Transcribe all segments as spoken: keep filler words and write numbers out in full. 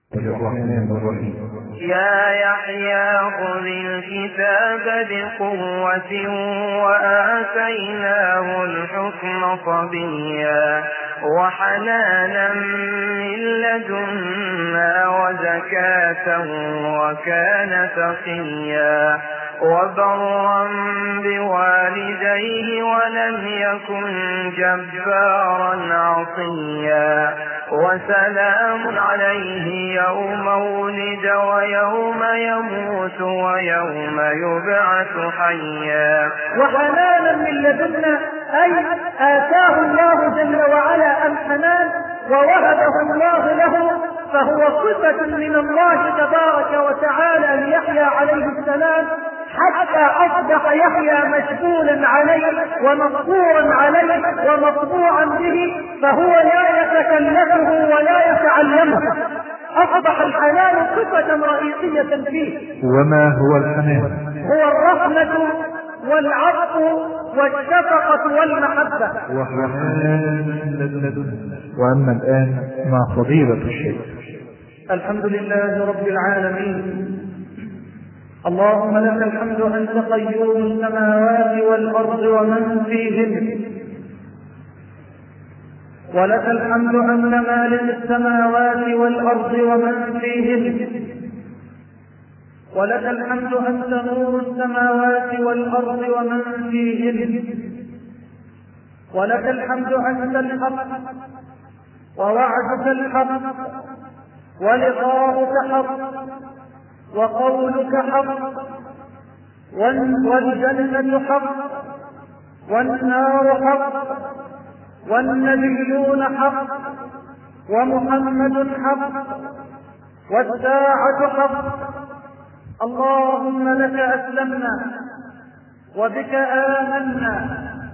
الرحمن الرحيم. يا يحيى خذ الكتاب بقوة وآتيناه الحكم صبيا وحنانا من لدنا وزكاة وكان تقيا وبرا بوالديه ولم يكن جبارا عصيا وسلام عليه يوم ولد ويوم يموت ويوم يبعث حيا. وحنانا من لدنا أي آتاه الله جل وعلا الحنان ووهبه الله له، فهو صفة من الله تبارك وتعالى ليحيى عليه السلام، حتى أصبح يحيى مشغولا عليه ومقصورا عليه ومطبوعا به، فهو لا يتكلفه ولا يتعلمه. أصبح الحنان صفة رئيسية فيه. وما هو الحنان؟ هو الرحمة والعطف والشفقة والمحبة. وأما الآن مع فضيلة الشيخ. الحمد لله رب العالمين. اللهم لك الحمد أنت قيوم السماوات والأرض ومن فيهن، ولك الحمد أن مالك السماوات والأرض ومن فيهن، ولك الحمد أنت نور السماوات والأرض ومن فيهن، ولك الحمد أنت الحق ووعدك الحق ولقاؤك حق وقولك حق والجنة حق والنار حق والنبيون حق ومحمد حق والساعة حق. اللهم لك أسلمنا وبك آمنا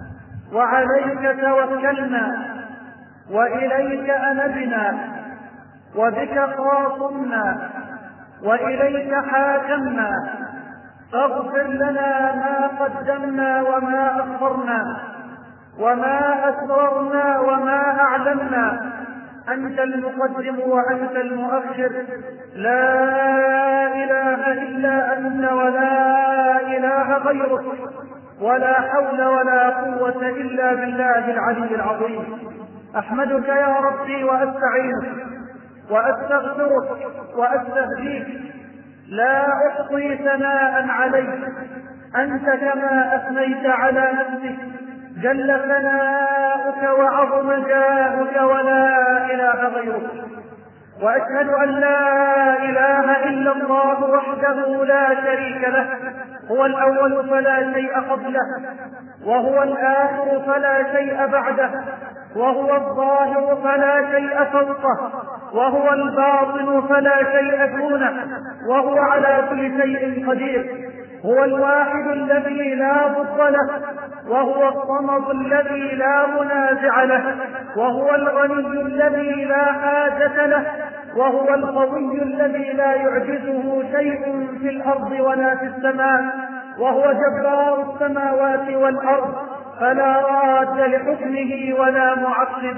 وعليك توكلنا وإليك أنبنا وبك خاصمنا وإليك حاكمنا، فاغفر لنا ما قدمنا وما أخرنا وما أسررنا وما أعلمنا، أنت المقدم وأنت المؤخر، لا إله إلا أنت ولا إله غيرك، ولا حول ولا قوة إلا بالله العلي العظيم. أحمدك يا ربي وأستعينك وأستغفرك وأستهديك، لا أحصي ثناء عليك، أنت كما أثنيت على نفسك، جل ثناؤك وعظم جاهك ولا إله غيرك. وأشهد أن لا إله إلا الله وحده لا شريك له، هو الأول فلا شيء قبله، وهو الآخر فلا شيء بعده، وهو الظاهر فلا شيء فوقه، وهو الباطن فلا شيء دونه، وهو على كل شيء قدير. هو الواحد الذي لا ضد له، وهو الصمد الذي لا منازع له، وهو الغني الذي لا حاجة له، وهو القوي الذي لا يعجزه شيء في الأرض ولا في السماء، وهو جبار السماوات والأرض، فلا راد لحكمه ولا معقب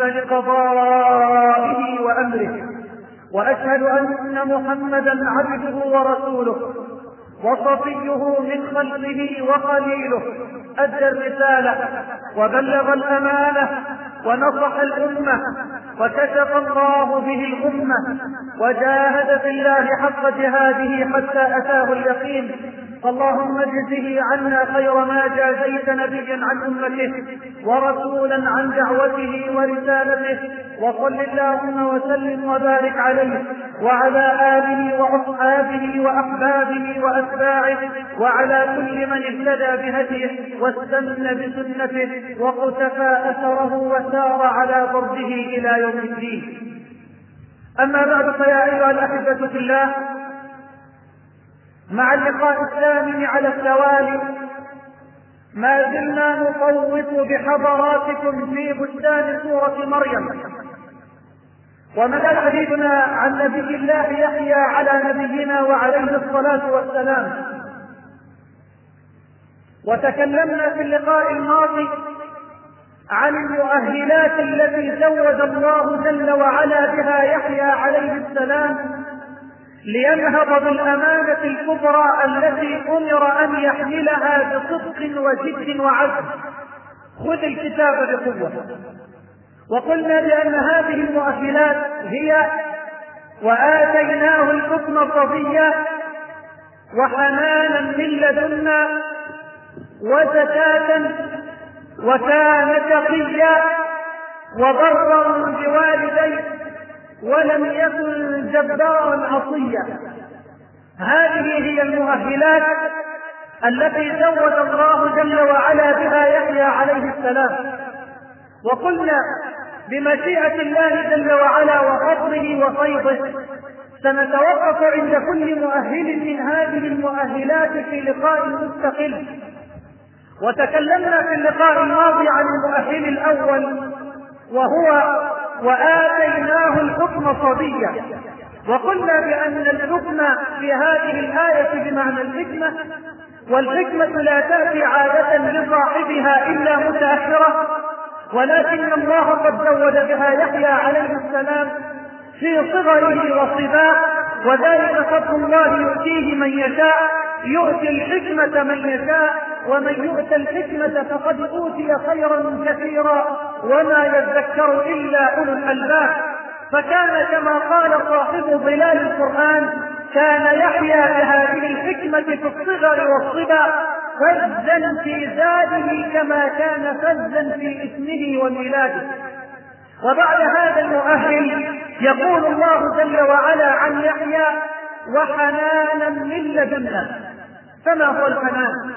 لقضائه وأمره. وأشهد أن محمدا عبده ورسوله وصفيه من خلقه وخليله، أدى الرسالة وبلغ الأمانة ونصح الأمة وكشف الله به الأمة وجاهد في الله حق جهاده حتى أتاه اليقين. اللهم اجزه عنا خير ما جازيت نبيا عن أمته ورسولا عن دعوته ورسالته، وصل اللهم وسلم وبارك عليه وعلى آله وأصحابه وأحبابه وأتباعه وعلى كل من اهتدى بهديه واستنى بسنته وقتفى أثره وسار على ضربه إلى يوم الدين. أما بعد، فيا أيها الأحبة في الله، مع اللقاء الثامن على التوالي ما زلنا نطوف بحضراتكم في بستان سورة مريم، ومدى حديثنا عن نبي الله يحيى على نبينا وعليه الصلاة والسلام. وتكلمنا في اللقاء الماضي عن المؤهلات التي زود الله جل وعلا بها يحيى عليه السلام لينهض بالأمانة الكبرى التي أمر أن يحملها بصدق وجد وعزم. خذ الكتاب بقوة. وقلنا بأن هذه المؤهلات هي: وآتيناه الحكم صبيا، وحنانا من لدنا، وزكاة، وكان تقيا، وبرا بوالديه، ولم يكن جبارا عصيا. هذه هي المؤهلات التي زود الله جل وعلا بها يحيى عليه السلام. وقلنا بمشيئة الله جل وعلا وفضله وفيضه سنتوقف عند كل مؤهل من هذه المؤهلات في لقاء مستقل. وتكلمنا في اللقاء الماضي عن المؤهل الأول وهو وآتيناه الحكم صبيا، وقلنا بأن الحكم في هذه الآية بمعنى الحكمة، والحكمة لا تأتي عادة لصاحبها إلا متأخرة، ولكن الله قد زود بها يحيى عليه السلام في صغره وصباه، وذلك فضل الله يؤتيه من يشاء، يؤتي الحكمة من يشاء، ومن يؤتى الحكمة فقد أوتي خيرا كثيرا وما يذكر إلا أولو الألباب. فكان كما قال صاحب ظلال القرآن: كان يحيى بهذه الحكمة في الصغر والصبا فزا في زاده كما كان فزا في اسمه وميلاده. وبعد هذا المؤهل يقول الله جل وعلا عن يحيى: وحنانا من لدنا. فما هو الحنان؟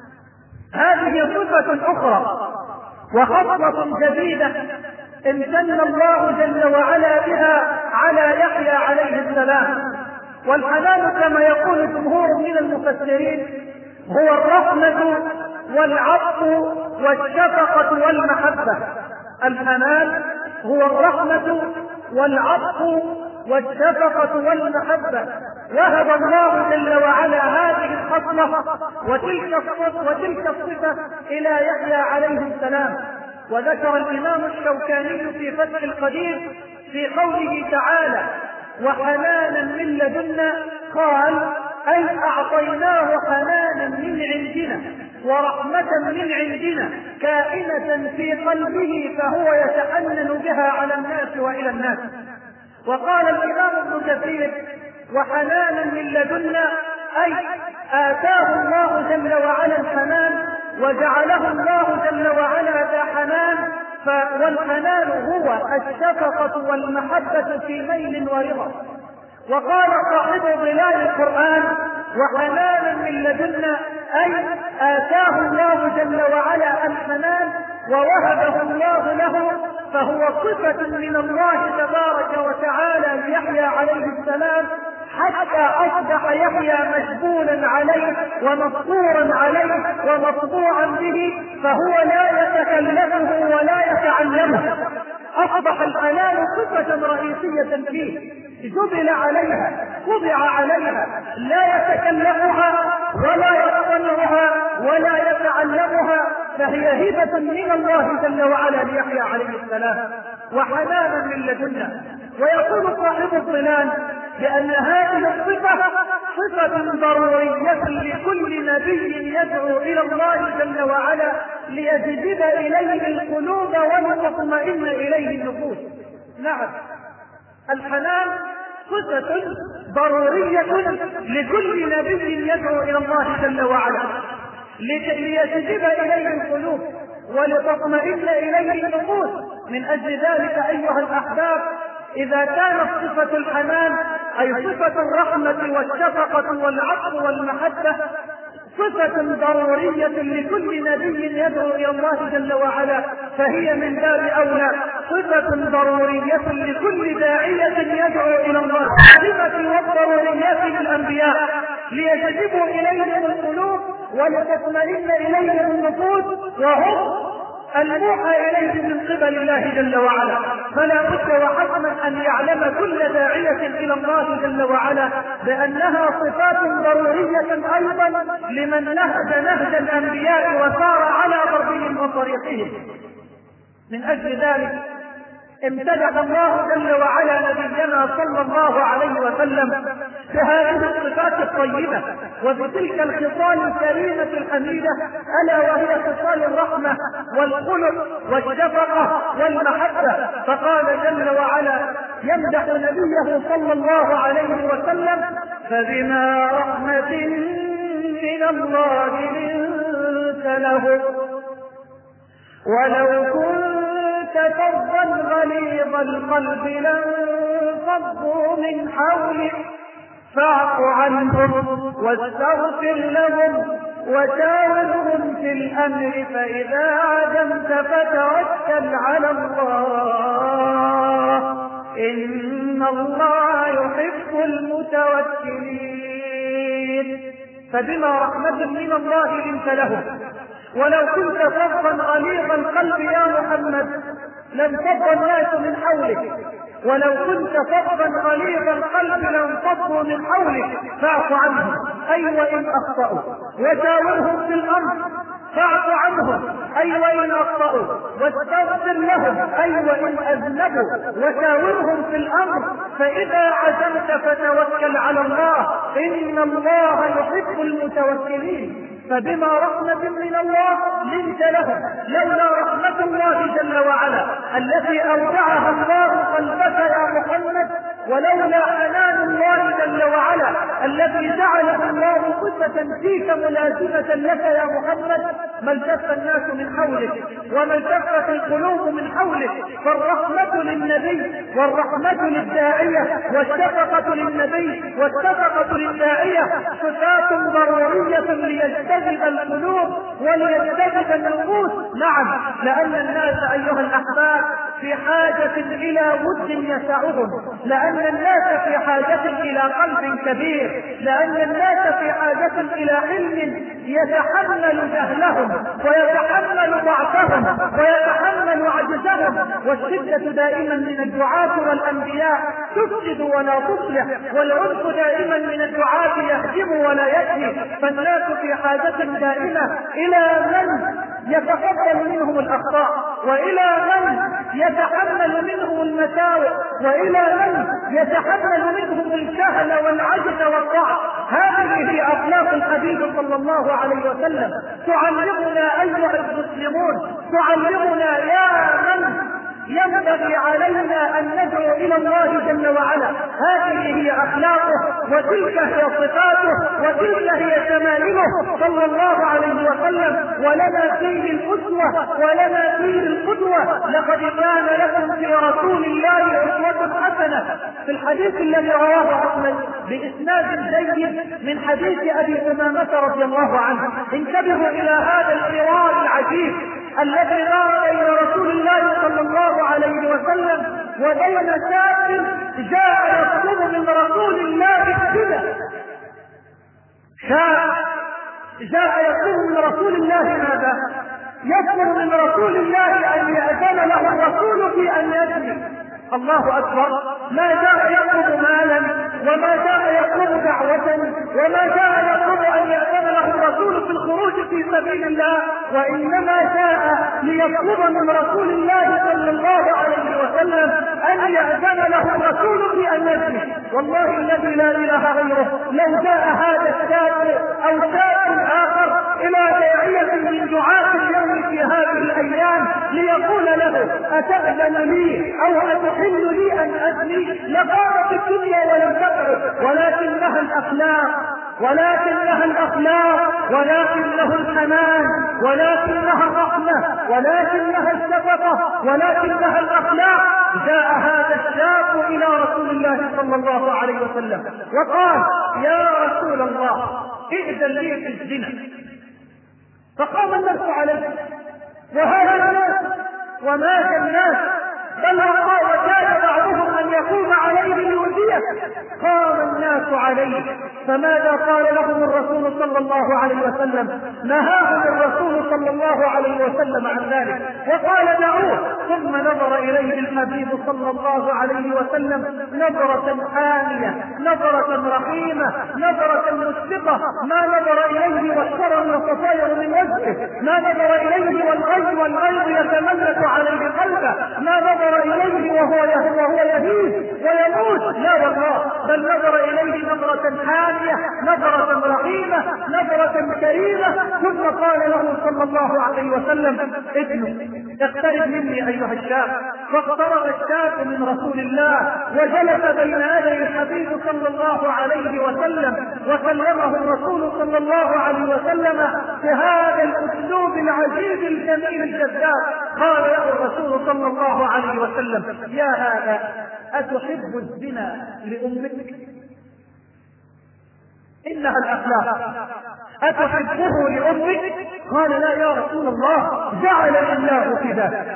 هذه صفة أخرى وخصلة جديدة امتن الله جل وعلا بها على يحيى عليه السلام. والحنان كما يقول جمهور من المفسرين هو الرحمة والعطف والشفقة والمحبة. الحنان هو الرحمة والعطف والشفقة والمحبة. وهب الله جل وعلا هذه الخصلة وتلك الصفة وتلك الصفة إلى يحيى عليه السلام. وذكر الإمام الشوكاني في فتح القدير في قوله تعالى: وحنانا من لدنا، قال: أي أعطيناه حنانا من عندنا ورحمة من عندنا كائنة في قلبه فهو يتحنن بها على الناس وإلى الناس. وقال الإمام ابن كثير: وحنانا من لدنا أي آتاه الله جل وعلا الحنان وجعله الله جل وعلا ذا حنان، والحنان هو الشفقة والمحبة في ميل ورضا. وقال صاحب ظلال القرآن: وحنانا من لدنا أي آتاه الله جل وعلا الحنان ووهبه الله له، فهو صفة من الله تبارك وتعالى ليحيى عليه السلام، حتى أصبح يحيى مشغولا عليه ومفطورا عليه ومطبوعا به، فهو لا يتكلمه ولا يتعلمه. أصبح الحنان صفة رئيسية فيه، جبل عليها، وضع عليها، لا يتكلمها ولا يصنعها ولا يتعلمها، فهي هبة من الله جل وعلا ليحيى عليه السلام. وحنانا من لدنا. ويقول صاحب الظلال بأن هذه الصفة صفة ضرورية لكل نبي يدعو إلى الله جل وعلا ليجذب إليه القلوب ولتطمئن إليه النفوس. نعم، الحنان صفة ضرورية لكل نبي يدعو إلى الله جل وعلا ليجذب إليه القلوب ولتطمئن إليه النفوس. من أجل ذلك أيها الأحباب، إذا كانت صفة الحنان أي صفة الرحمة والشفقة والعطف والمحبة صفة ضرورية لكل نبي يدعو إلى الله جل وعلا، فهي من باب أولى صفة ضرورية لكل داعية يدعو إلى الله. الصفة والضروريات للأنبياء ليجذبوا إليهم القلوب ولتطمئن إليهم النفوس، وهم الموحى إليه من قبل الله جل وعلا. فلا بد وحتما أن يعلم كل داعية إلى الله جل وعلا بأنها صفات ضرورية أيضا لمن نهج نهج الأنبياء وسار على ضربهم وطريقهم. من أجل ذلك امتدح الله جل وعلا نبينا صلى الله عليه وسلم بهذه الصفات الطيبة وبتلك الخصال الكريمة الحميدة، ألا وهي خصال الرحمة والخلق والشفقة والمحبة. فقال جل وعلا يمدح نبيه صلى الله عليه وسلم: فبما رحمة من الله لنت له ولو كنت فظا غليظ القلب لانفضوا من حولك فاعف عنهم واستغفر لهم وشاورهم في الأمر فإذا عزمت فتوكل على الله إن الله يحب المتوكلين. فبما رحمة من الله لنت له ولو كنت فظا غليظ القلب يا محمد لانفض الناس من حولك، ولو كنت فظا غليظ القلب لانفضوا من حولك فاعف عنهم أي وإن أخطأوا وشاورهم في الأمر فاعف عنهم أي وإن أخطأوا واستغفر لهم أي وإن أذنبوا وشاورهم في الأمر فإذا عزمت فتوكل على الله إن الله يحب المتوكلين. فبما رحمة من الله لنت لهم، لولا رحمة الله جل وعلا التي أودعها الله قلبك يا محمد، ولولا حنان الله جل وعلا الذي جعله الله صفة فيك ملازمة لك يا محمد، ما التف الناس من حولك وما التفت القلوب من حولك. فالرحمة للنبي والرحمة للداعية والشفقة للنبي والشفقة للداعية صفات ضرورية ليجتذب القلوب وليجتذب النفوس. نعم، لأن الناس أيها الأحباب في حاجة إلى ود يسعهم، لأن الناس في حاجة إلى قلب كبير، لأن الناس في حاجة إلى علم يتحمل جهلهم ويتحمل ضعفهم ويتحمل عجزهم. والشدة دائما من الدعاة والأنبياء تفسد ولا تصلح، والعنف دائما من الدعاة يهدم ولا يكفي. فالناس في حاجة دائمة إلى من يتقبل منهم الأخطاء، وإلى من يتحمل منهم المساوئ، وإلى من يتحمل منهم الجهل والعجز والضعف. هذه هي أخلاق الحبيب صلى الله عليه وسلم تعلمنا أيها المسلمون، تعلمنا يا من ينبغي علينا أن ندعو إلى الله جل وعلا. هذه هي أخلاقه وتلك هي صفاته وتلك هي شمائله صلى الله عليه وسلم. ولنا فيه الأسوة ولنا فيه القدوة. لقد كان لكم في رسول الله أسوة حسنة. في الحديث الذي رواه أحمد بإسناد جيد من حديث أبي أمامة رضي الله عنه، انتبهوا إلى هذا الحوار العجيب الذي دار إلى رسول الله صلى الله عليه وسلم وبين سائل جاء يطلب من رسول الله كذا، شاء جاء يطلب من رسول الله ماذا؟ يطلب من رسول الله أن يأذن له الرسول في أن يزني. الله أكبر. ما جاء يطلب مالا وما جاء يطلب دعوة وما جاء يطلب أن يأذن له الرسول في الخروج في سبيل الله، وإنما جاء ليطلب من رسول الله صلى الله عليه وسلم أن يأذن له الرسول في أن يزني. والله الذي لا إله غيره لو جاء هذا الشاب أو شاب آخر إلى داعية من دعاة اليوم في هذه الأيام ليقول له أتأذن لي أو أتحل لي أن أزني لقامت الدنيا ولم تقعد. ولكنها الأخلاق ولكنها الأخلاق ولكنه الحنان ولكنها الرحمة ولكنها الشفقة ولكنها الأخلاق. جاء هذا الشاب إلى رسول الله صلى الله عليه وسلم وقال: يا رسول الله ائذن لي في الزنا. فقام الناس عليه وهذا الناس ومات الناس، بل وكاد بعضهم أن يقوم عليه ليؤذيه. قام الناس عليه، فماذا قال لهم الرسول صلى الله عليه وسلم؟ نهاهم الرسول صلى الله عليه وسلم عن ذلك وقال: دعوه. ثم نظر إليه الحبيب صلى الله عليه وسلم نظرة حامية، نظرة رحيمة، نظرة مشفقة. ما نظر إليه والشرر يتطاير من وجهه، ما نظر إليه والغي والغيظ يتملك عليه قلبه، ما نظر إليه وهو وهو يهيج ويموت. لا والله، بل نظر إليه نظرة حانية، نظرة رحيمة، نظرة كريمة. ثم قال له صلى الله عليه وسلم: ابنه اقترب مني أيها الشاب. فاقترب الشاب من رسول الله وجلس بين يدي الحبيب صلى الله عليه وسلم، وكلمه الرسول صلى الله عليه وسلم بهذا الأسلوب العجيب الجميل الجذاب. قال له الرسول صلى الله عليه وسلم: يا هذا أتحب الزنا لأمك؟ إنها الأخلاق. أتحبه لأمك؟ قال: لا يا رسول الله، جعلني الله فداك.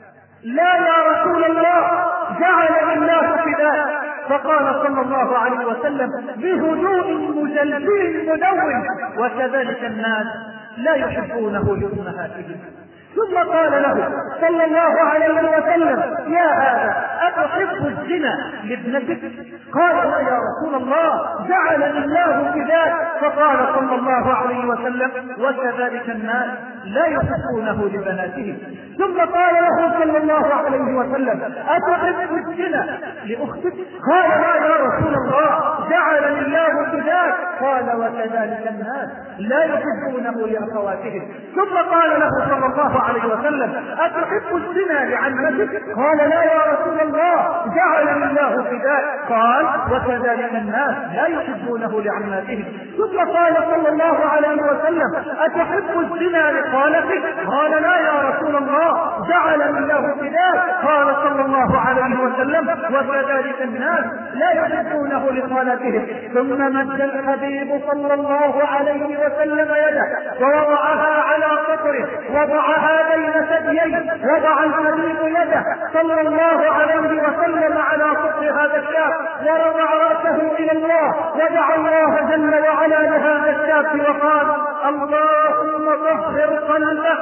لا يا رسول الله، جعلني الله فداك. فقال صلى الله عليه وسلم بهدوء مجلسل مدون: وكذلك الناس لا يحبونه لأمهاتهم. ثم قال له صلى الله عليه وسلم: يا هذا أتحب الزنا لابنتك؟ قال: لا يا رسول الله، جعلني الله فداك. فقال صلى الله عليه وسلم: وكذلك الناس لا يحبونه لبناتهم. ثم قال له صلى الله عليه وسلم: أتحب الزنا لأختك؟ قال: لا يا رسول الله، جعلني الله فداك. قال: وكذلك الناس لا يحبونه لأخواتهم. ثم قال له صلى الله عليه وسلم: أتحب الزنا لعمتك؟ قال: لا يا رسول الله، جعلني الله فداك. قال: وكذلك الناس لا يحبونه لعماتهم. ثم قال صلى الله عليه وسلم: أتحب الزنا لخالتك؟ قال: لا يا رسول الله، جعلني الله فداك. قال صلى الله عليه وسلم: وكذلك الناس لا يحبونه لخالتهم. ثم مد الحبيب صلى الله عليه وسلم يده ووضعها على قطره، وضعها بين ثدييه، وضع الحبيب يده صلى الله عليه وسلم على قطر هذا الشاب، ورفع رأسه إلى الله، ودعا الله جل وعلا لهذا الشاب وقال: اللهم طهر قلبه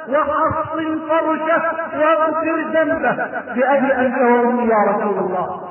وحصن فرجه واغفر ذنبه بأبي أنت وأمي يا رسول الله.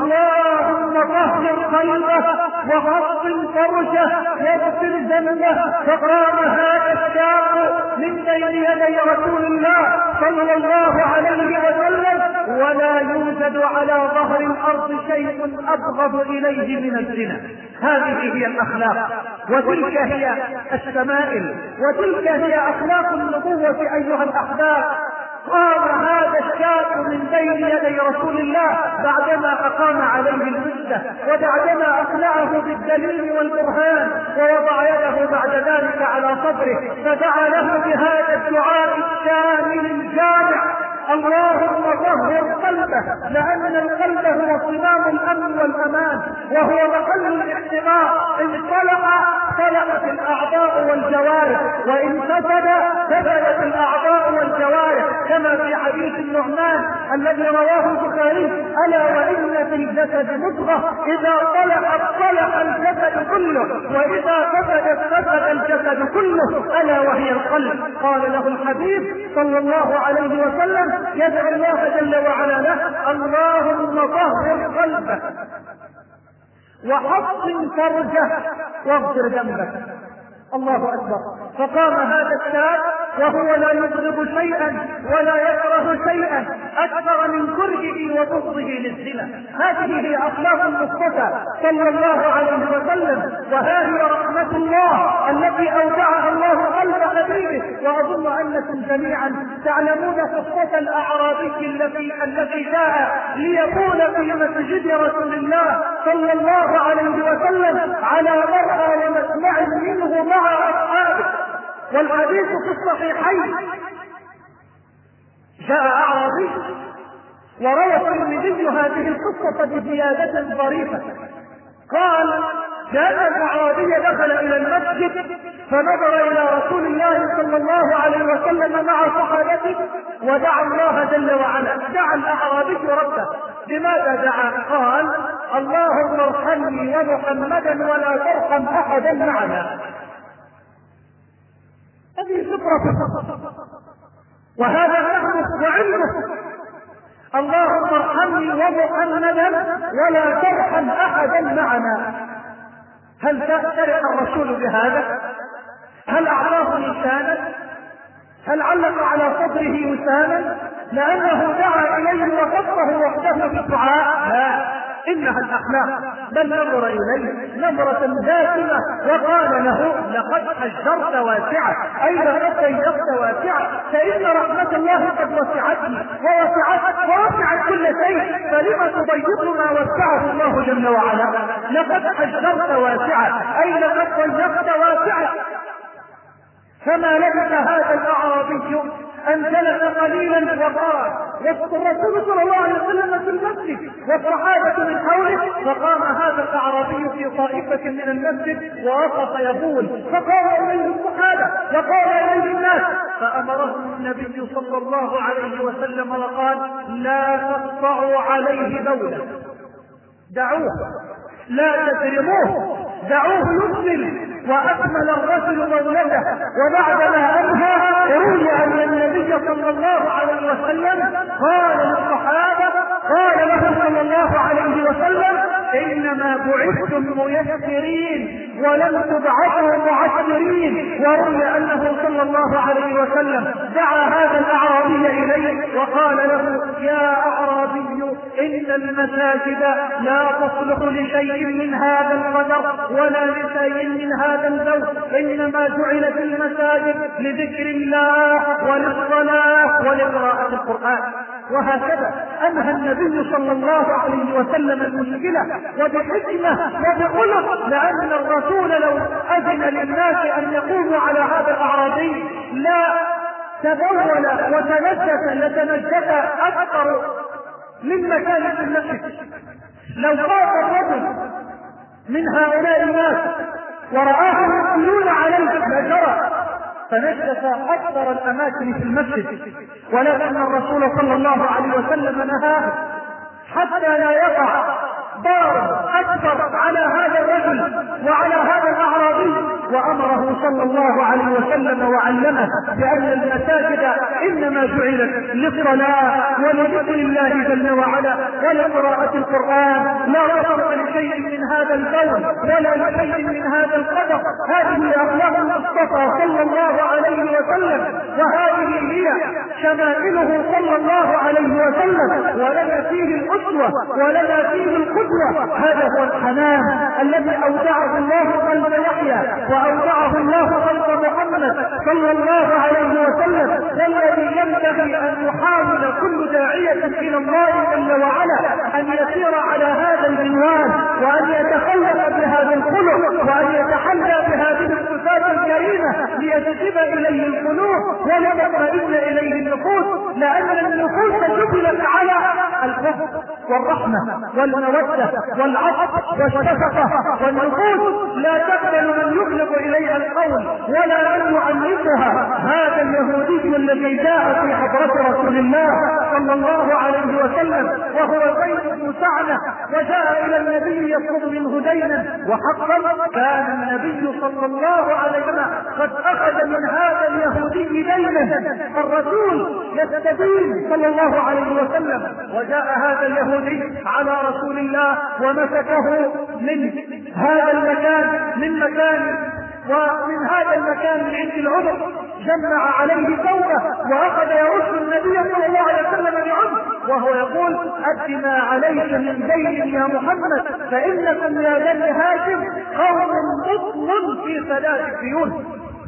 اللهم طهر قلبه وحصن فرجه واغفر ذنبه. فقام هذا الشاب من بين يدي رسول الله صلى الله عليه وسلم، ولا يوجد على ظهر الأرض شيء أبغض إليه من الزنا. هذه هي الأخلاق، وتلك هي الشمائل، وتلك هي أخلاق النبوة أيها الأحباب. قام هذا الشاب من بين يدي رسول الله بعدما أقام عليه الحجة، وبعدما أقنعه بالدليل والبرهان، ووضع يده بعد ذلك على صدره، فدعا له بهذا الدعاء الشامل الجامع: اللهم طهر قلبه، لأن القلب هو صمام الأمن والأمان، وهو محل الاحتماء. إن صلح صلحت الأعضاء والجوارح، وإن فسد فسدت الأعضاء والجوارح، كما في حديث النعمان الذي رواه البخاري: ألا وإن في الجسد مضغة إذا صلحت صلح الجسد كله، وإذا فسدت فسد الجسد كله، ألا وهي القلب. قال له الحبيب صلى الله عليه وسلم يدعو الله جل وعلا له: اللهم طهر قلبه وحصن فرجه واغفر ذنبه. الله أكبر. فقام هذا الشاب وهو لا يبغض شيئا ولا يكره شيئا أكثر من كرهه وبغضه للزنا. هذه هي أخلاق المصطفى صلى الله عليه وسلم، وها هي رحمة الله التي أودعها الله قلب حبيبه. وأظن أنكم جميعا تعلمون قصة الأعرابي الذي الذي جاء ليكون في مسجد رسول الله صلى الله عليه وسلم على مرأى ومسمع منه مع أصحابه، والحديث في الصحيحين. جاء أعرابي وروى الترمذي هذه القصة بزيادة ظريفة. قال: جاء الأعرابي دخل إلى المسجد فنظر إلى رسول الله صلى الله عليه وسلم مع صحابته ودعا الله جل وعلا. دعا الأعرابي ربه. لماذا دعا؟ قال: اللهم ارحمني ومحمدا ولا ترحم أحدا معنا. هذه فطرة، وهذا نحن وعلمه. اللهم ارحمني ومحمدا ولا ترحم أحدا معنا. هل فرح الرسول بهذا؟ هل أعطاه لسانا؟ هل علق على صدره وسانا لأنه دعا إليه وقفه وحده بالدعاء؟ لا، إنها الأخلاق، بل نظر إليه نظرة داخلة وقال له لقد حجرت واسعة، أي لقد ضيقت واسعة، فإن رحمة الله قد وسعتني ووسعت ووسعت كل شيء، فلما تضيق ما وسعه الله جل وعلا؟ لقد حجرت واسعة، أي لقد ضيقت واسعة. فما لبث هذا الأعرابي أن جلس قليلا وقال، والرسول صلى الله عليه وسلم في المسجد والصحابة من حوله، فقام هذا الأعرابي في طائفة من المسجد ووقف يقول، فقام إليه الصحابة وقام إليه الناس، فأمرهم النبي صلى الله عليه وسلم وقال: لا تقطعوا عليه بولا، دعوه، لا تكرموه، دعوه يسلم. وأكمل الرجل مولده، وبعدما أنهى روي أن النبي صلى الله عليه وسلم قال للصحابة، قال له صلى الله عليه وسلم: إنما بعثتم ميسرين ولم تبعثوا معسرين. وروي أنه صلى الله عليه وسلم دعا هذا الأعرابي إليه وقال له: يا أعرابي، إن المساجد لا تصلح لشيء من هذا القدر ولا لشيء من هذا الزوج، إنما جعلت المساجد لذكر الله وللصلاة ولقراءة القرآن. وهكذا أنهى النبي صلى الله عليه وسلم المشكلة وبحكمة وبخلق، لأن الرسول لو أذن للناس أن يقوموا على هذا الأعرابي لا تبول وتنجس لتنجس أكثر مما كان في المسجد. لو قام الرجل من هؤلاء الناس ورآهم يقولون عليه لجرى فنجس أكثر الأماكن في المسجد، ولكن الرسول صلى الله عليه وسلم نهاه حتى لا يقع ضرر أكثر على هذا الرجل وعلى هذا الأعرابي، وأمره صلى الله عليه وسلم وعلمه بأن المساجد إنما جعلت للصلاة ولذكر الله جل وعلا ولقراءة القرآن، لا ضرر لشيء من هذا الكون ولا لشيء من هذا القدر. هذه أخلاق المصطفى صلى الله عليه وسلم، وهذه هي شمائله صلى الله عليه وسلم، ولنا فيه الأسوة ولنا فيه القدوة. هذا هو الحنان الذي أودعه الله قلب يحيى وأودعه الله قلب محمد صلى الله عليه وسلم، والذي ينبغي أن يحاول كل داعية إلى الله جل وعلا أن يسير على هذا المنوال وأن يتخلق بهذا الخلق وأن يتحلى بهذه الصفات الكريمة ليجذب إليه القلوب ولتطمئن إليه النفوس، لأن النفوس جبلت على الحب والرحمة والمودة والعطف والشفقة، والنفوس لا تقبل من يخلق إليها القول ولا من يعنفها. هذا اليهودي الذي جاء في حضرة رسول الله صلى الله عليه وسلم وهو زيد بن سعنة وجاء إلى النبي يطلب منه دينا، وحقا كان النبي صلى الله عليه وسلم قد أخذ من هذا اليهودي دينا، الرسول يستدين صلى الله عليه وسلم، وجاء هذا اليهودي على رسول الله ومسكه من هذا المكان من مكان ومن هذا المكان من عند العذر، جمع عليه ثوبه وأخذ يرش النبي صلى الله عليه وسلم بعنف وهو يقول: أد ما عليك من دين يا محمد، فإنكم يا بني هاشم قوم بطل في ثلاث ديون.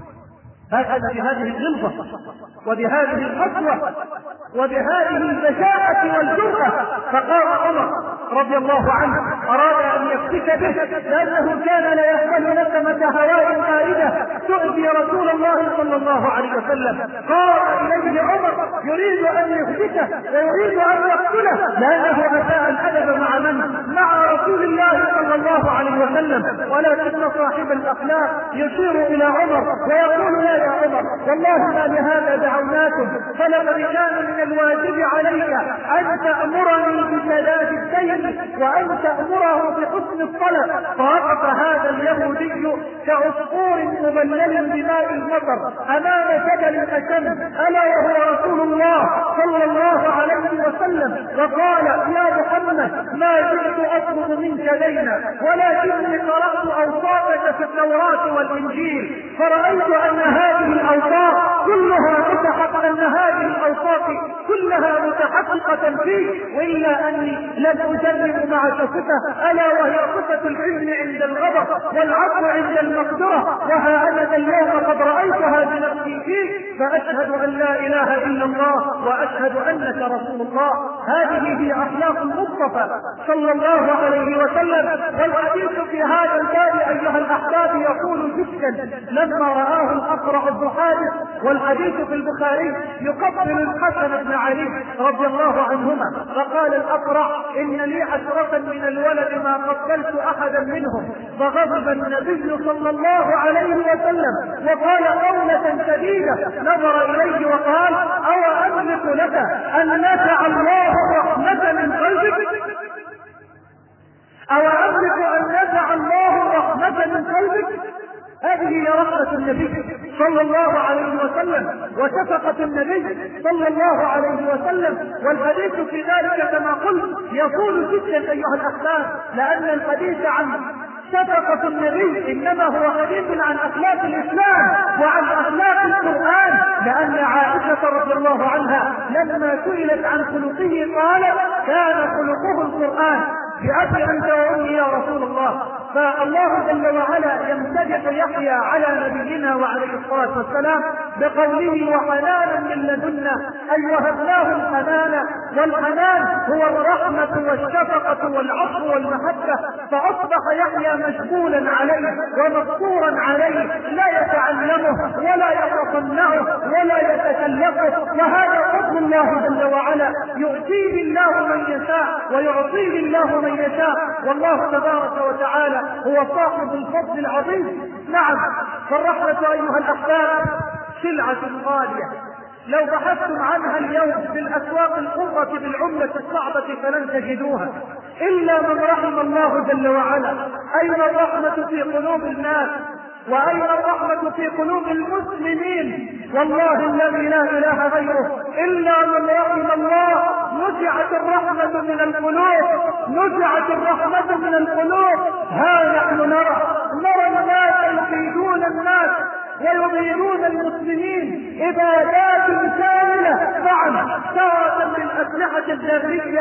هكذا بهذه الغلظة وبهذه القسوة وبهذه البشاعة والجرأة فقام عمر رضي الله عنه أراد أن يفتك به، لأنه كان لا يحمل نسمة هواء قائدة تؤذي رسول الله صلى الله عليه وسلم. قام إليه عمر يريد أن يفتكه ويريد أن يقتله، لأنه أساء الأدب مع من؟ مع رسول الله صلى الله عليه وسلم. ولكن صاحب الأخلاق يشير إلى عمر ويقول: يا عمر، والله ما لهذا دعوناكم، فلقد كان من الواجب عليك أن تأمرني بسداد الدين وأن تأمره بحسن الطلب. فوقف هذا اليهودي كعصفور مبلل بماء المطر أمام جبل الأشم ألا وهو رسول الله صلى الله عليه وسلم، وقال: يا محمد، ما جئت أطلب منك دينا، ولكني قرأت أوصافك في التوراة والإنجيل، فرأيت أن هذه الأوصاف كلها متحققة أن هذه الأوصاف كلها متحققة فيه، وإلا أني لن أجرب مع صفته، ألا وهي صفة الحزن عند الغضب والعفو عند المقدرة. وها أنا اليوم قد رأيتها بنفسي فيك، فأشهد أن لا إله إلا الله وأشهد أنك رسول الله. هذه هي أخلاق المصطفى صلى الله عليه وسلم. والحديث في هذا الباب أيها الأحباب يقول جدا لما رآه الأقرع بن حابس، والحديث في البخاري، يقبل الحسن بن علي رضي الله عنهما، فقال الأقرع إن لي عشرة من الولد ما قبلت أحدا منهم، فغضب النبي صلى الله عليه وسلم وقال قولة شديدة، نظر إليه وقال أو أملك لك أن نزع الله الرحمة من قلبك؟ أو أملك أن نزع الله الرحمة من قلبك؟ هذه هي رحمة النبي صلى الله عليه وسلم وشفقة النبي صلى الله عليه وسلم. والحديث في ذلك كما قلت يطول جدا أيها الأحباب، لأن الحديث عن شفقة النبي إنما هو حديث عن أخلاق الإسلام وعن أخلاق القرآن، لأن عائشة رضي الله عنها لما سئلت عن خلقه قالت كان خلقه القرآن. بأبي أنت وأمي يا رسول الله. فالله جل وعلا يمتدح يحيى على نبينا وعليه الصلاة والسلام بقوله وحنانا من لدنا، أي وهبناه الحنان، والحنان هو الرحمة والشفقة والعطف والمحبة. فأصبح يحيى مشغولا عليه ومقصورا عليه، لا يتعلمه ولا يتصنعه ولا يتكلفه. وهذا فضل الله جل وعلا، يؤتيه الله من يشاء ويعطيه الله من يشاء، والله تبارك وتعالى هو صاحب الفضل العظيم. نعم، فالرحمة أيها الأحباب سلعة غالية، لو بحثتم عنها اليوم في الأسواق الحرة بالعملة الصعبة فلن تجدوها إلا من رحم الله جل وعلا. أين الرحمة في قلوب الناس؟ وأين الرحمة في قلوب المسلمين؟ والله الذي لا إله غيره إلا من رحم الله نزعت الرحمة من القلوب، نزعت الرحمة من القلوب. ها نحن نرى نرى الناس يفيدون الناس ويضيعون المسلمين إبادات كاملة، نعم، تارة بالأسلحة الذرية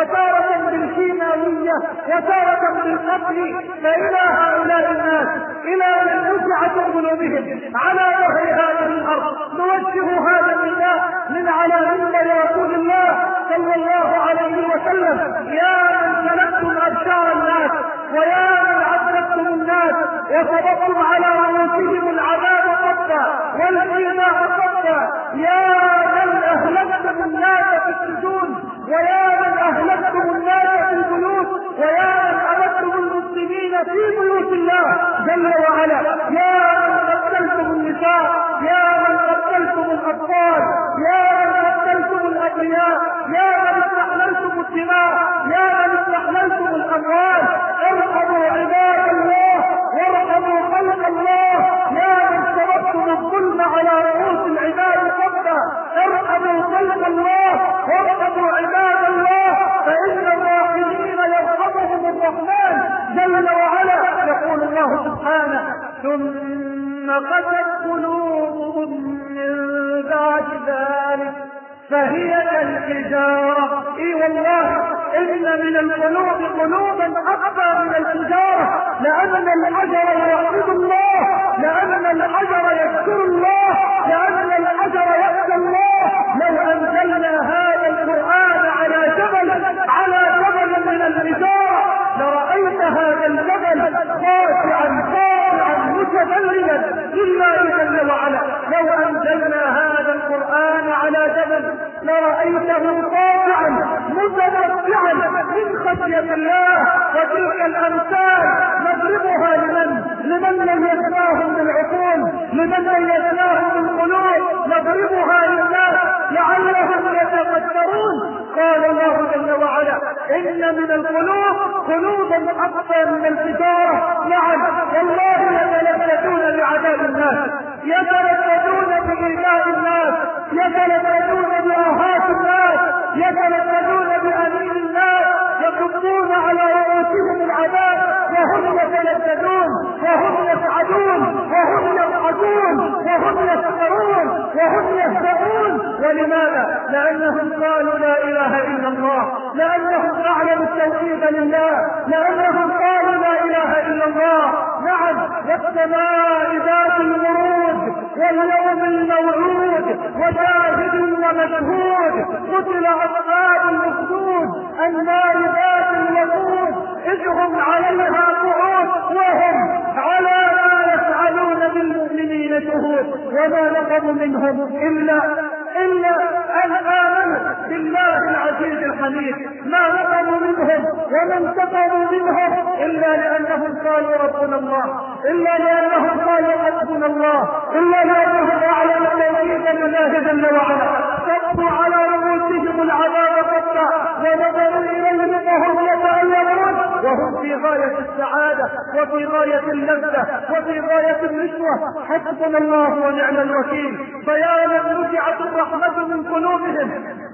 وتارة بالكيماوية وتارة بالقتل. فإلى هؤلاء الناس إلى من نزعت قلوبهم على ظهر هذه الأرض نوجه هذا النداء من على منبر رسول الله صلى الله عليه وسلم: يا من سلكتم أبشار الناس ويا من عذبتم الناس وصببتم على رؤوسهم العذاب قطا والإيذاء قطا، يا من أهلكتم الناس في السجون ويا من أهلكتم الناس في البيوت ويا من أمدتم المسلمين في بيوت الله جل وعلا، يا من قتلتم النساء، يا من قتلتم الأطفال، يا من قتلتم الأبرياء، يا من استحللتم الدماء، يا من استحللتم الأموال، ارحموا عباد الله وارحموا خلق الله، يا من شربتم الظلم على رؤوس العباد قبلا، ارحموا خلق الله وارحموا عباد الله، فإن الراحمين يرحمهم الرحمن جل وعلا. يقول الله سبحانه: ثم قست قلوبهم من بعد ذلك فهي كالحجارة. اي والله ان من القلوب قلوبا اقوى من الحجارة، لان الحجر يعبد الله، لان الحجر يذكر الله، لان الحجر يخشى الله. لو انزلنا هذا القرآن على جبل على جبل من الحجارة لرأيت هذا الجبل خاشعا خاشعا متذللا لله جل وعلا. لو انزلنا هذا القرآن على جبل لرأيته خاشعا متمتعا من خشية الله. وتلك الأمثال نضربها لمن لمن ميزناهم بالعقول، لمن ميزناهم بالقلوب، نضربها للناس لعلهم يتفكرون. قال الله جل وعلا: إن من القلوب قلوبا أقوى من الحجارة. نعم والله يتلذذون بعذاب الناس، يتلذذون بإيذاء الناس، يتلذذون بآهات الناس، يتلذذون بأنين الناس، يكبون على رؤوسهم العذاب وهم يتلذذون وهم يسعدون وهم يسعدون وهم يسخرون وهم يهزؤون. ولماذا؟ لأنهم قالوا لا إله إلا الله، لأنهم أعلنوا التوحيد لله، لأنهم قالوا لا إله إلا الله. نعم، والسماء ذات الورود واليوم الموعود وشاهد ومشهود، قتل أصحاب الأخدود النار ذات الوقود إذ هم عليها قعود وهم على ما يفعلون بالمؤمنين شهود. وما نقموا منهم إلا إلا أن آمنوا بالله العزيز الحميد، ما نقموا منهم وما انتقموا منهم إلا لأنهم قالوا ربنا الله، إلا لأنهم قالوا حسبنا الله، إلا لأنهم أعلنوا التوحيد لله جل وعلا. صبوا على رؤوسهم العذاب قطا ونظروا إليهم وهم يتألمون وهم في غاية السعادة وفي غاية اللذة وفي غاية النشوة. حسبنا الله ونعم الوكيل. فيا من رجعت الرحمة من قلوبهم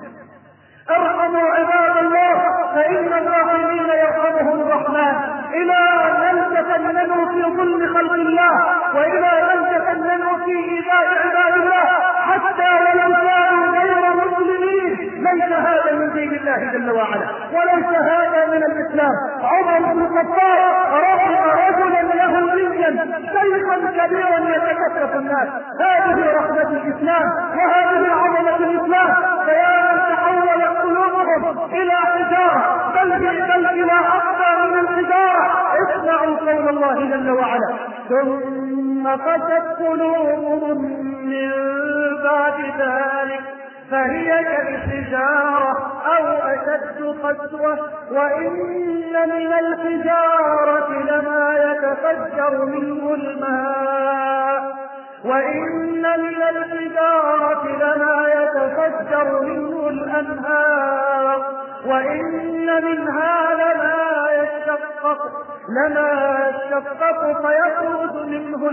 ارحموا عباد الله فإن الراحمين يرحمهم الرحمن. إلى من تفننوا في ظلم خلق الله وإلى من تفننوا في إيذاء عباد الله حتى ولو كانوا غير مسلمين. ليس هذا من دين الله جل وعلا وليس هذا من الإسلام. عمر بن الخطاب رحم رجلا يهوديا شيخا كبيرا يتكفف الناس. هذه رحمة الإسلام وهذه عظمة الإسلام. فيا من تحول قلوبهم إلى حجارة بل بل إلى أقوى من الحجارة اسمعوا قول الله جل وعلا ثم قست قلوبهم من بعد ذلك فهي كالحجارة أو أشد قسوة وإن من الحجارة لما يتفجر منه الماء وإن من الحجارة لما يتفجر منه الأنهار وإن منها لما يشقق لما يشقق فيخرج منه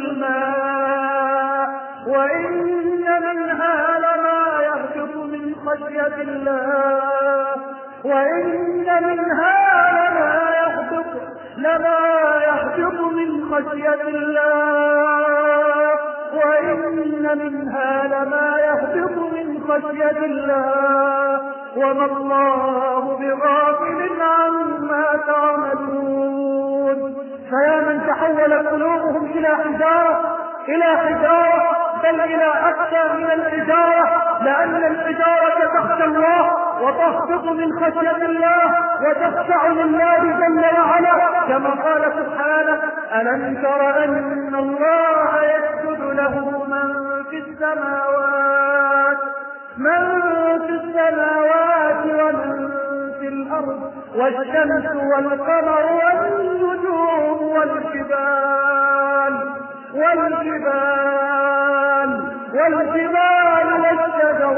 الماء وإن منها لما يهبط من خشية الله وإن منها لما يهبط لما يهبط من خشية الله وإن منها لما يهبط من خشية الله وما الله بغافل عما تعملون. فيا من تحول قلوبهم إلى حجارة إلى حجارة بل إلى أكثر من الحجارة لأن الحجارة تخشى الله وتهبط من خشية الله وتخشع لله جل وعلا كما قال سبحانه ألم تر أن الله يسجد له من في السماوات من في السماوات ومن في الأرض والشمس والقمر والنجوم والجبال والجبال والجبال والشجر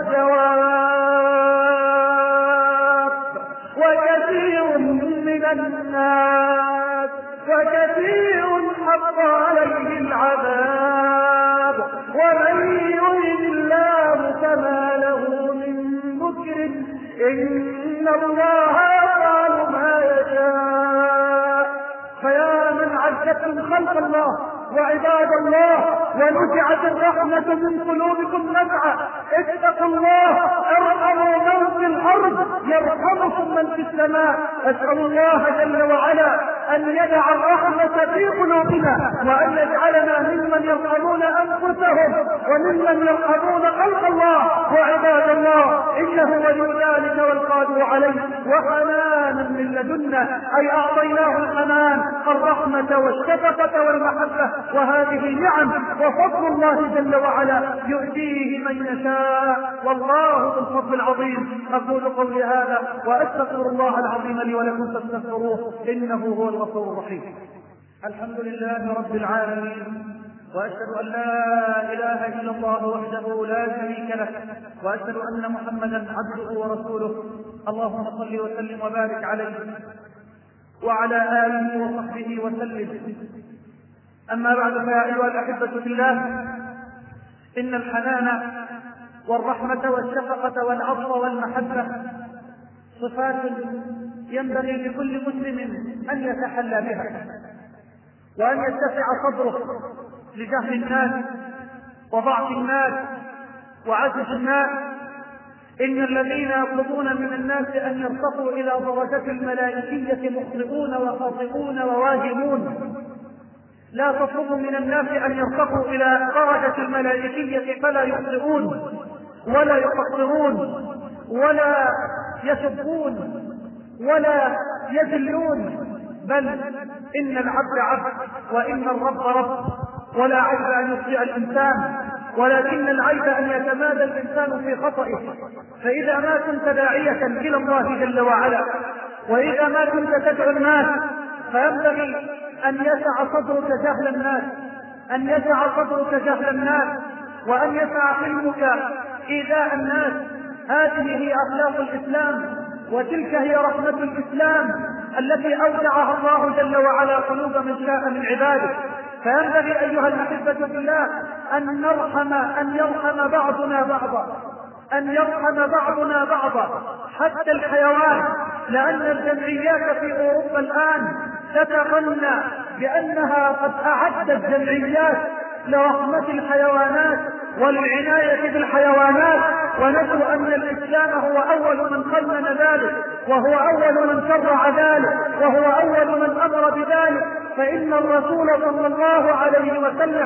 والدواب وكثير من الناس وكثير حق عليه العذاب ومن يهن الله فما له من مكرم إن الله يفعل ما يشاء. فيا من عزتم خلق الله وعباد الله ونزعت الرحمة من قلوبكم نزعة اتقوا الله ارحموا من في الأرض يرحمكم من في السماء. أسأل الله جل وعلا أن يدع الرحمة في قلوبنا وأن يجعلنا ممن يرحمون أنفسهم وممن يرحمون خلق الله وعباد الله إنه ولي ذلك والقادر عليه. وحنانا من لدنا أي أعطيناه الحنان الرحمة والشفقة والمحبة وهذه نعم وفضل الله جل وعلا يؤتيه من يشاء والله ذو الفضل العظيم. أقول قولي هذا وأستغفر الله العظيم لي ولكم فاستغفروه إنه هو الغفور الرحيم. الحمد لله رب العالمين وأشهد أن لا إله إلا الله وحده لا شريك له وأشهد أن محمدا عبده ورسوله. اللهم صل وسلم وبارك عليه وعلى آله وصحبه وسلم. أما بعد فيا أيها الأحبة في الله إن الحنان والرحمة والشفقة والعطف والمحبة صفات ينبغي لكل مسلم أن يتحلى بها وأن يتسع صدره لجهل الناس وضعف الناس وعجز الناس إن الذين يطلبون من الناس أن يرتقوا إلى درجة الملائكية مخطئون وخاطئون وواهمون. لا تطلبوا من الناس أن يرتقوا إلى درجة الملائكية فلا يخطئون ولا يقصرون ولا يسبون ولا يذلون، بل إن العبد عبد وإن الرب رب، ولا عيب أن يخطئ الإنسان، ولكن العيب أن يتمادى الإنسان في خطئه. فإذا ما كنت داعية إلى الله جل وعلا، وإذا ما كنت تدعو الناس، فينبغي أن يسع صدرك جهل الناس، أن يسع صدرك جهل الناس، وأن يسع علمك إيذاء الناس. هذه هي أخلاق الإسلام، وتلك هي رحمة الإسلام التي أودعها الله جل وعلا قلوب من شاء من عباده. فينبغي أيها الأحبة بالله أن نرحم أن يرحم بعضنا بعضا، أن يرحم بعضنا بعضا حتى الحيوان، لأن الجمعيات في أوروبا الآن تتغنى بأنها قد أعدت جمعيات لرحمة الحيوانات والعناية بالحيوانات، ونجد أن الإسلام هو أول من قنن ذلك، وهو أول من شرع ذلك، وهو أول من أمر بذلك. فإن الرسول صلى الله عليه وسلم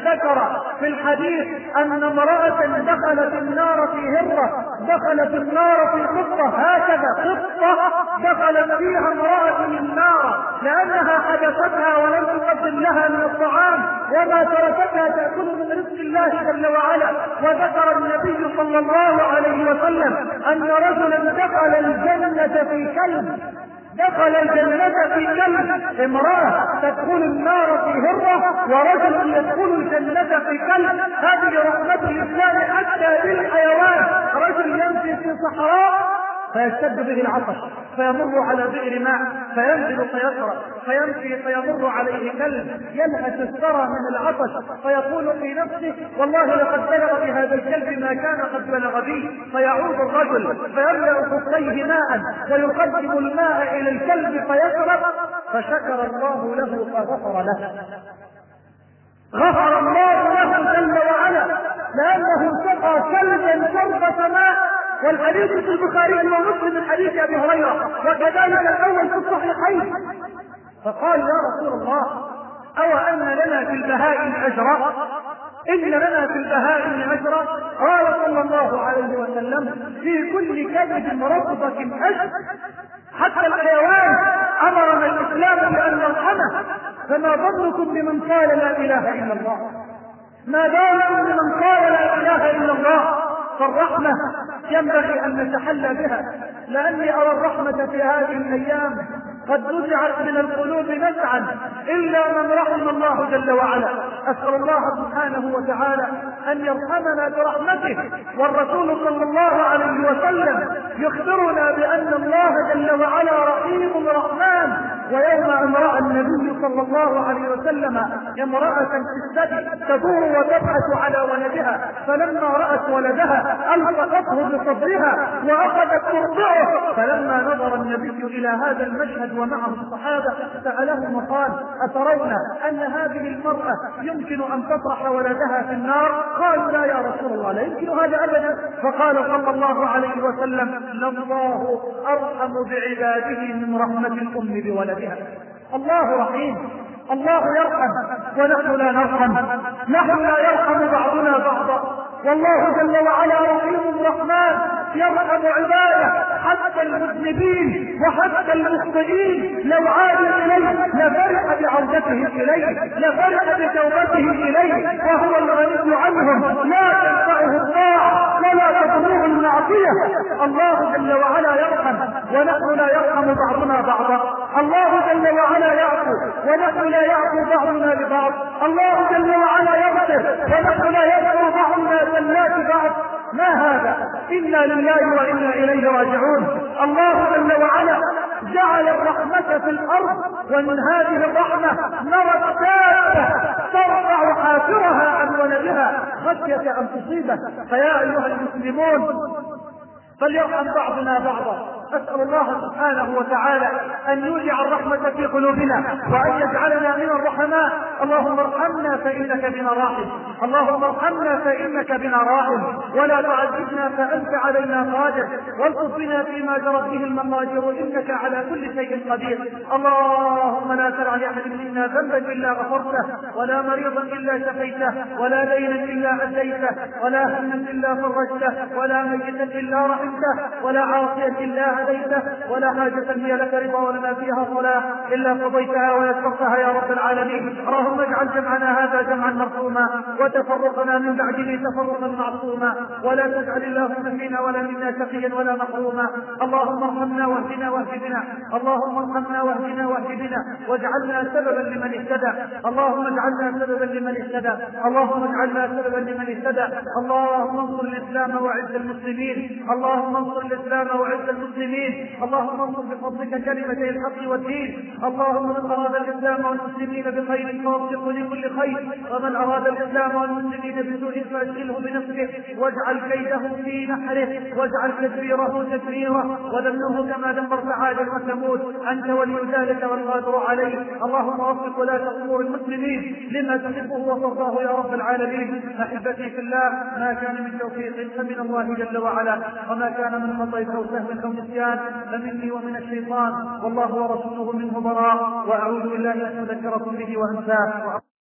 ذكر في الحديث أن امرأة دخلت النار في هرة، دخلت النار في قطة، هكذا قطة دخلت فيها امرأة النار لأنها حدثتها ولم تقدم لها من الطعام وما تركتها تأكل من رزق الله جل وعلا. وذكر النبي صلى الله عليه وسلم أن رجلا دخل الجنة في كلب، دخل الجنة في كلب، امرأة تدخل النار في هرة ورجل يدخل الجنة في كلب. هذه رحمة الإسلام حتى بالحيوان. رجل يمشي في صحراء فيشتد به العطش فيمر على بئر ماء فينزل فيشرب، فيمشي فيمر عليه كلب يلهث الثرى من العطش فيقول في نفسه والله لقد بلغ بهذا الكلب ما كان قد بلغ بي. فيعود الرجل فيملأ خفيه ماء ويقدم الماء إلى الكلب فيشرب، فشكر الله له فغفر له، غفر الله له جل وعلا لأنه سقى كلبا شربة ماء. والحديث في البخاري ومسلم من حديث ابي هريره وكذلك الاول في الصحيحين. فقال يا رسول الله او ان لنا في البهائم اجرا؟ ان لنا في البهائم اجرا؟ قال صلى الله عليه وسلم في كل كبد رطبه اجر. حتى الحيوان امرنا الاسلام بان نرحمه، فما ظنكم بمن قال لا اله الا الله؟ ما بالكم بمن قال لا اله الا الله؟ فالرحمة ينبغي أن نتحلى بها، لأني أرى الرحمة في هذه الأيام قد نزعت من القلوب نزعا إلا من رحم الله جل وعلا. أسأل الله سبحانه وتعالى أن يرحمنا برحمته. والرسول صلى الله عليه وسلم يخبرنا بأن الله جل وعلا رحيم رحمن. ويوم أن رأى النبي صلى الله عليه وسلم امرأة في السبي تدور وتبحث على ولدها، فلما رأت ولدها ألصقته بصدرها وأخذت ترضعه، فلما نظر النبي إلى هذا المشهد ومعه الصحابة سألهم وقال أترون أن هذه المرأة يمكن أن تطرح ولدها في النار؟ قالوا لا يا رسول الله لا يمكن هذا أبدا. فقال صلى الله عليه وسلم الله أرحم بعباده من رحمة الأم بولدها. الله رحيم، الله يرحم ونحن لا نرحم، نحن لا يرحم بعضنا بعضا. والله جل وعلا رحيم رحمن يرحم عباده حتى المذنبين وحتى المخطئين. لو عادوا اليه لفرح بعودته اليه، لفرح بتوبته اليه، وهو الغني عنهم لا تنفعه الطاعه ولا تضره المعصيه. الله جل وعلا يرحم ونحن لا يرحم بعضنا بعضا. الله جل وعلا يعفو ونحن لا يعفو بعضنا لبعض. الله جل وعلا يغفر ونحن لا يغفر بعضنا سيئات بعض. ما هذا؟ إنا لله وإنا إليه راجعون. الله جل وعلا جعل الرحمة في الأرض، ومن هذه الرحمة نرى الدابة ترفع حافرها عن ولدها خشية أن تصيبه. فيا أيها المسلمون فليرحم بعضنا بعضا. أسأل الله سبحانه وتعالى أن يودع الرحمة في قلوبنا وأن يجعلنا من الرحماء. اللهم ارحمنا فإنك بنا راحم، اللهم ارحمنا فإنك بنا راحم، ولا تعذبنا فأنت علينا قادر، والطف بنا فيما جرت به المقادير إنك على كل شيء قدير. اللهم لا تدع لأحد منا ذنبا إلا غفرته، ولا مريضا إلا شفيته، ولا دينا إلا أديته، ولا هما إلا فرجته، ولا ميتا إلا رحمته، ولا عاصيا إلا هديته، ولا حاجة هي لك رضا ولنا فيها صلاة إلا قضيتها ويسرتها يا رب العالمين. اللهم اجعل جمعنا هذا جمعا مرحوما وتفرقنا من بعده تفرقا معصوما، ولا تجعل اللهم فينا ولا منا شقيا ولا محروما. اللهم ارحمنا واهدنا واهد بنا، اللهم ارحمنا واهدنا واهد بنا، واجعلنا سببا لمن اهتدى، اللهم اجعلنا سببا لمن اهتدى، اللهم اجعلنا سببا لمن اهتدى. اللهم انصر الاسلام واعز المسلمين، اللهم انصر الاسلام واعز المسلمين، اللهم انصر بفضلك كلمتي الحق والدين. اللهم من اراد الاسلام والمسلمين بخير فوفقه لكل خير، ومن اراد الاسلام والمسلمين بسوء فاشغله بنفسه واجعل كيده في نحره، واجعل تدبيره تدميره، ودمره كما دمرت عادا وثمود. انت ولي ذلك والقادر عليه. اللهم وفق ولاة امور المسلمين لما تحبه وترضاه يا رب العالمين. احبتي في الله، ما كان من توفيق فمن الله جل وعلا، وما كان من خطأ او سهو او نسيان فمني ومن الشيطان، والله ورسوله منه براء، واعوذ بالله ان اذكركم به وانساه.